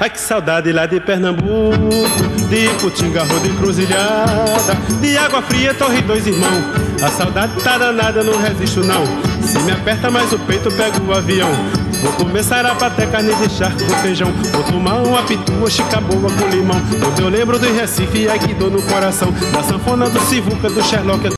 Ai que saudade lá de Pernambuco, de Iputinga, Roda Encruzilhada, de Água Fria, Torre Dois Irmãos. A saudade tá danada, não resisto não. Se me aperta mais o peito, eu pego o avião. Vou começar a bater carne de charco com feijão. Vou tomar uma pitua, chicaboa com limão. Quando eu lembro do Recife, ai que dor no coração. Da sanfona, do Sivuca, do Sherlock.